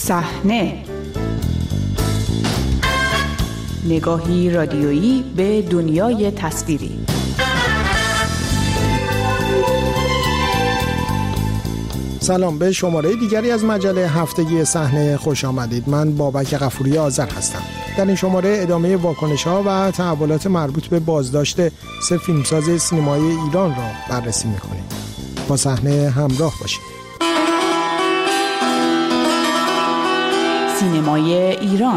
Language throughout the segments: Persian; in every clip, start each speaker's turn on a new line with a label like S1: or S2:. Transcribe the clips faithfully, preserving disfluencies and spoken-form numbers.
S1: صحنه، نگاهی رادیویی به دنیای تصویری.
S2: سلام، به شماره دیگری از مجله هفتگی صحنه خوش آمدید. من بابک غفوری آذر هستم. در این شماره ادامه واکنش‌ها و تحولات مربوط به بازداشت سه فیلمساز سینمایی ایران را بررسی می‌کنیم. با صحنه همراه باشید.
S1: سینمای ایران.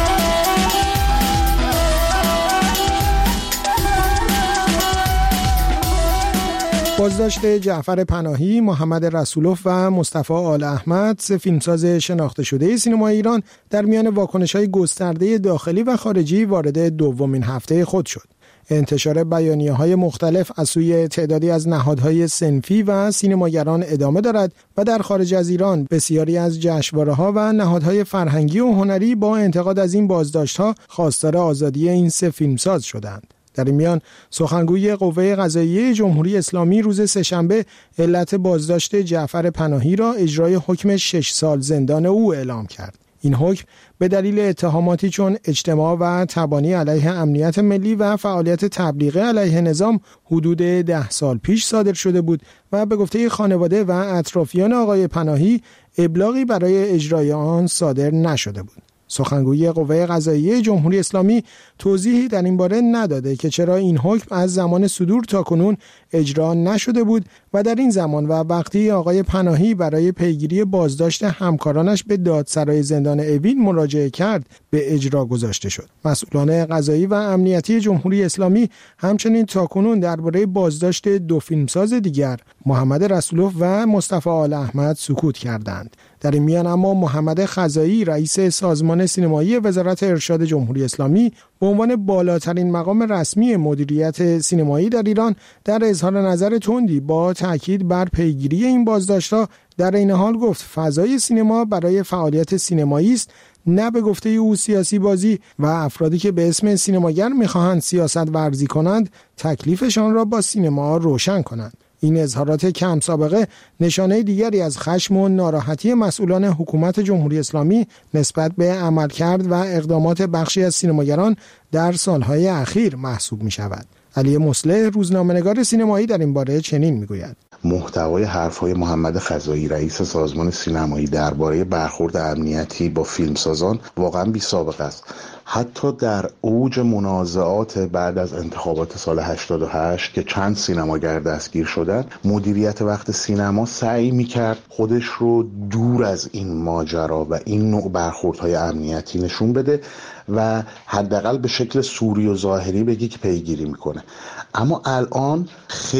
S2: بازداشت جعفر پناهی، محمد رسولوف و مصطفی آل احمد، سه فیلمساز شناخته شده سینمای ایران، در میان واکنش‌های گسترده داخلی و خارجی وارد دومین هفته خود شد. انتشار بیانیه‌های مختلف از سوی تعدادی از نهادهای صنفی و سینماگران ادامه دارد و در خارج از ایران بسیاری از جشنواره‌ها و نهادهای فرهنگی و هنری با انتقاد از این بازداشت‌ها خواستار آزادی این سه فیلمساز شدند. در این میان سخنگوی قوه قضاییه جمهوری اسلامی روز سه‌شنبه علت بازداشت جعفر پناهی را اجرای حکم شش سال زندان او اعلام کرد. این حکم به دلیل اتهاماتی چون اجتماع و تبانی علیه امنیت ملی و فعالیت تبلیغی علیه نظام حدود ده سال پیش صادر شده بود و به گفته خانواده و اطرافیان آقای پناهی ابلاغی برای اجرای آن صادر نشده بود. سخنگوی قوه قضاییه جمهوری اسلامی توضیحی در این باره نداده که چرا این حکم از زمان صدور تا کنون اجرا نشده بود و در این زمان و وقتی آقای پناهی برای پیگیری بازداشت همکارانش به دادسرای زندان اوین مراجعه کرد به اجرا گذاشته شد. مسئولان قضایی و امنیتی جمهوری اسلامی همچنین تا کنون درباره بازداشت دو فیلمساز دیگر، محمد رسولوف و مصطفی آل احمد، سکوت کردند. در این میان اما محمد خزایی، رئیس سازمان سینمایی وزارت ارشاد جمهوری اسلامی، به عنوان بالاترین مقام رسمی مدیریت سینمایی در ایران، در اظهار نظر تندی با تاکید بر پیگیری این بازداشت‌ها در این حال گفت فضای سینما برای فعالیت سینمایی است، نه به گفته او سیاسی بازی، و افرادی که به اسم سینماگر می‌خواهند سیاست ورزی کنند تکلیفشان را با سینما روشن کنند. این اظهارات کم سابقه نشانه دیگری از خشم و ناراحتی مسئولان حکومت جمهوری اسلامی نسبت به عملکرد و اقدامات بخشی از سینماگران در سالهای اخیر محسوب می شود. علی مصلح، روزنامه‌نگار سینمایی، در این باره چنین میگوید:
S3: محتوای حرف‌های محمد خزایی، رئیس سازمان سینمایی، درباره برخورد امنیتی با فیلمسازان واقعا بی‌سابقه است. حتی در اوج منازعات بعد از انتخابات سال هشتاد و هشت که چند سینماگر دستگیر شدند، مدیریت وقت سینما سعی می‌کرد خودش رو دور از این ماجرا و این نوع برخوردهای امنیتی نشون بده و حداقل به شکل سوری و ظاهری بگی که پیگیری میکنه. اما الان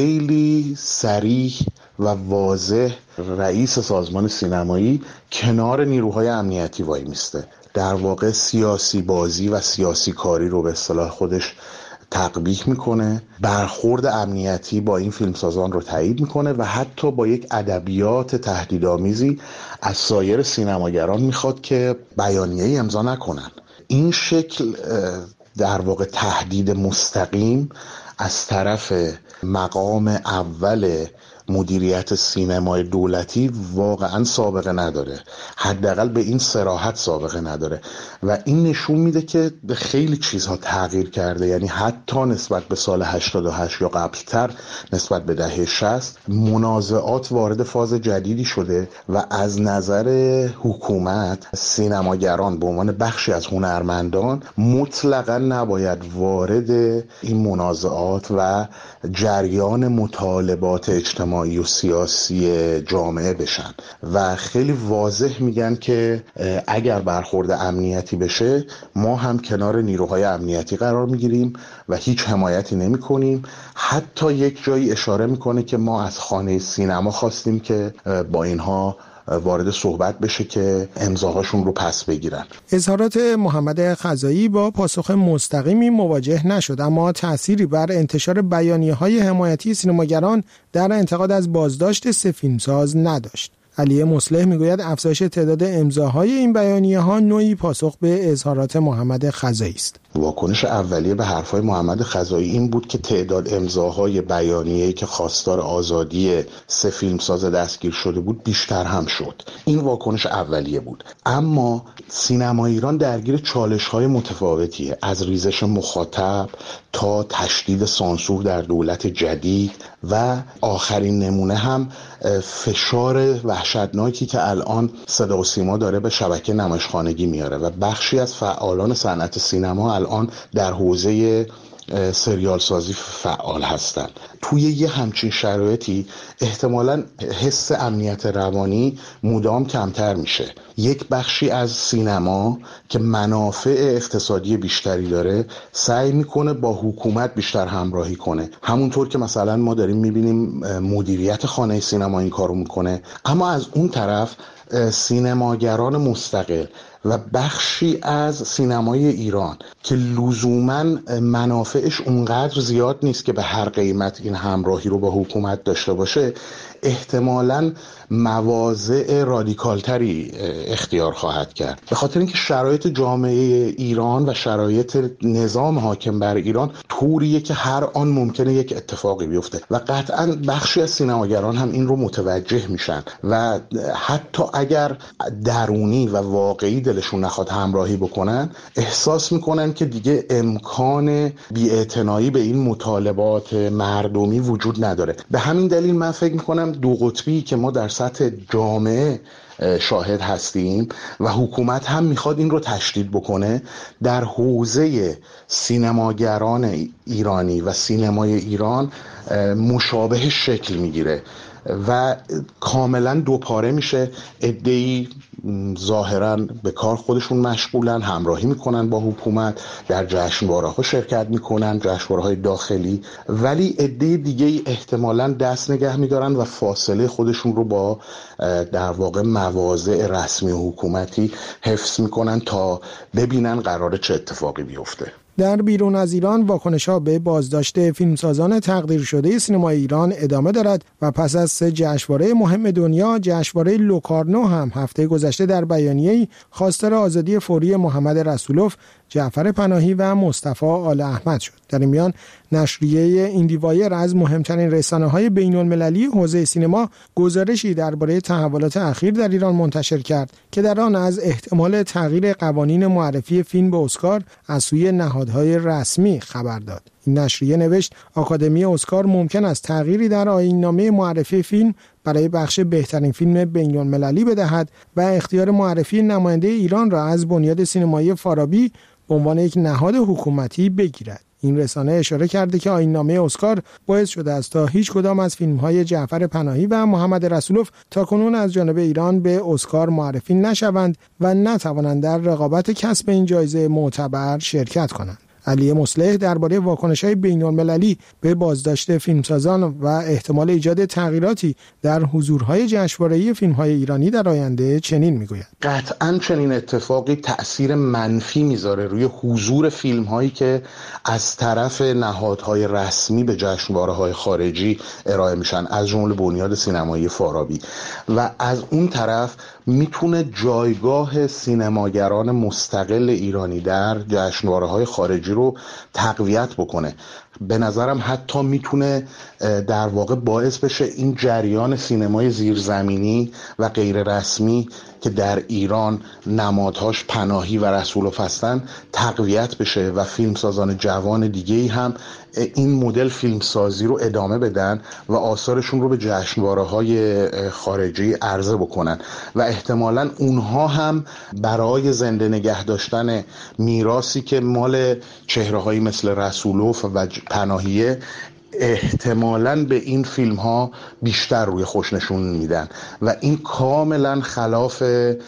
S3: خیلی صریح و واضح رئیس سازمان سینمایی کنار نیروهای امنیتی وای میسته. در واقع سیاسی بازی و سیاسی کاری رو به اصطلاح خودش تقبیح میکنه، برخورد امنیتی با این فیلمسازان رو تایید میکنه و حتی با یک ادبیات تهدیدآمیزی از سایر سینماگران میخواد که بیانیه‌ای امضا نکنن. این شکل در واقع تهدید مستقیم از طرف مقام اول مدیریت سینمای دولتی واقعا سابقه نداره، حداقل به این صراحت سابقه نداره و این نشون میده که خیلی چیزها تغییر کرده. یعنی حتی نسبت به سال هشتاد و هشت یا قبلتر، نسبت به دهه شصت، منازعات وارد فاز جدیدی شده و از نظر حکومت سینماگران به عنوان بخشی از هنرمندان مطلقا نباید وارد این منازعات و جریان مطالبات اجتماعی و سیاسی جامعه بشن و خیلی واضح میگن که اگر برخورد امنیتی بشه ما هم کنار نیروهای امنیتی قرار میگیریم و هیچ حمایتی نمی کنیم. حتی یک جایی اشاره میکنه که ما از خانه سینما خواستیم که با اینها وارد صحبت بشه که امضاهاشون رو پس بگیرن.
S2: اظهارات محمد خزایی با پاسخ مستقیمی مواجه نشد، اما تأثیری بر انتشار بیانیه‌های حمایتی سینماگران در انتقاد از بازداشت سه فیلمساز نداشت. علی مصلح میگوید افزایش تعداد امضاهای این بیانیه‌ها نوعی پاسخ به اظهارات محمد خزایی است.
S3: واکنش اولیه به حرفهای محمد خزایی این بود که تعداد امضاهای بیانیه‌ای که خواستار آزادی سه فیلمساز دستگیر شده بود بیشتر هم شد. این واکنش اولیه بود. اما سینما ایران درگیر چالش‌های متفاوتیه، از ریزش مخاطب تا تشدید سانسور در دولت جدید و آخرین نمونه هم فشار وحشتناکی که الان صدا و سیما داره به شبکه نمایشخانگی میاره و بخشی از فعالان صنعت سینما الان در حوزه سریال سازی فعال هستن. توی یه همچین شرایطی احتمالاً حس امنیت روانی مدام کمتر میشه. یک بخشی از سینما که منافع اقتصادی بیشتری داره سعی میکنه با حکومت بیشتر همراهی کنه، همونطور که مثلا ما داریم میبینیم مدیریت خانه سینما این کارو میکنه. اما از اون طرف سینماگران مستقل و بخشی از سینمای ایران که لزوماً منافعش اونقدر زیاد نیست که به هر قیمت این همراهی رو با حکومت داشته باشه، احتمالاً مواضع رادیکالتری اختیار خواهد کرد، به خاطر اینکه شرایط جامعه ایران و شرایط نظام حاکم بر ایران طوریه که هر آن ممکنه یک اتفاقی بیفته و قطعاً بخشی از سینماگران هم این رو متوجه میشن و حتی اگر درونی و واقعی دلشون نخواد همراهی بکنن، احساس میکنن که دیگه امکان بی‌اعتنایی به این مطالبات مردمی وجود نداره. به همین دلیل من فکر میکنم دو قطبی که ما در سطح جامعه شاهد هستیم و حکومت هم میخواد این رو تشدید بکنه، در حوزه سینماگران ایرانی و سینمای ایران مشابه شکل میگیره و کاملا دوپاره میشه. عده‌ای ظاهراً به کار خودشون مشغولن، همراهی میکنن با حکومت، در جشنواره‌ها شرکت میکنن، جشنواره‌های داخلی، ولی عده دیگه احتمالاً دست نگه میدارن و فاصله خودشون رو با در واقع مواضع رسمی و حکومتی حفظ میکنن تا ببینن قراره چه اتفاقی بیفته.
S2: در بیرون از ایران واکنش‌ها به بازداشت فیلمسازان تقدیر شده سینمای ایران ادامه دارد و پس از سه جشنواره مهم دنیا، جشنواره لوکارنو هم هفته گذشته در بیانیه‌ای خواستار آزادی فوری محمد رسولوف، جعفر پناهی و مصطفی آل احمد شد. در این میان نشریه ایندیوایر از مهمترین رسانه‌های بین‌المللی حوزه سینما گزارشی درباره تحولات اخیر در ایران منتشر کرد که در آن از احتمال تغییر قوانین معرفی فیلم به اسکار از سوی نهادهای رسمی خبر داد. این نشریه نوشت آکادمی اسکار ممکن است تغییری در آیین‌نامه معرفی فیلم برای بخش بهترین فیلم بین‌المللی بدهد و اختیار معرفی نماینده ایران را از بنیاد سینمایی فارابی به عنوان یک نهاد حکومتی بگیرد. این رسانه اشاره کرده که آیین‌نامه اسکار باعث شده است تا هیچ کدام از فیلم‌های جعفر پناهی و محمد رسولوف تاکنون از جانب ایران به اسکار معرفی نشوند و نتوانند در رقابت کسب این جایزه معتبر شرکت کنند. علی مصلح درباره واکنش‌های بین‌المللی به بازداشت فیلمسازان و احتمال ایجاد تغییراتی در حضورهای جشنواره‌ای فیلم‌های ایرانی در آینده چنین می‌گوید:
S3: قطعاً چنین اتفاقی تأثیر منفی میذاره روی حضور فیلم‌هایی که از طرف نهادهای رسمی به جشنواره‌های خارجی ارائه میشن، از جمله بنیاد سینمایی فارابی، و از اون طرف میتونه جایگاه سینماگران مستقل ایرانی در جشنواره‌های خارجی رو تقویت بکنه. به نظرم حتی میتونه در واقع باعث بشه این جریان سینمای زیرزمینی و غیر رسمی که در ایران نمادهاش پناهی و رسولوف هستن تقویت بشه و فیلمسازان جوان دیگه‌ای هم این مدل فیلمسازی رو ادامه بدن و آثارشون رو به جشنواره‌های خارجی عرضه بکنن و احتمالاً اونها هم برای زنده نگه داشتن میراثی که مال چهره‌هایی مثل رسولوف و پناهیه احتمالاً به این فیلم ها بیشتر روی خوش نشون میدن و این کاملا خلاف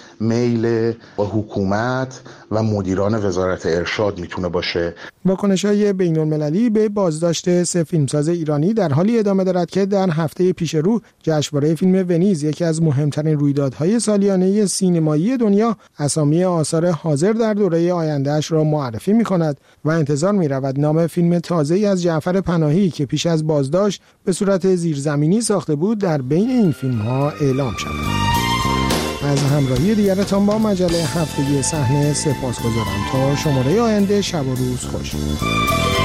S3: میل با حکومت و مدیران وزارت ارشاد میتونه باشه.
S2: واکنش‌های بین‌المللی به بازداشت سه فیلمساز ایرانی در حالی ادامه دارد که در هفته پیش رو جشنواره فیلم ونیز، یکی از مهمترین رویدادهای سالیانه سینمایی دنیا، اسامی آثار حاضر در دوره آینده‌اش را معرفی می‌کند و انتظار می‌رود نام فیلم تازه‌ای از جعفر پناهی که پیش از بازداشت به صورت زیرزمینی ساخته بود در بین این فیلم‌ها اعلام شود. از همراهی دیگرتان با مجله هفتگی صحنه سپاسگزارم. تا شماره آینده، شب و روز خوش.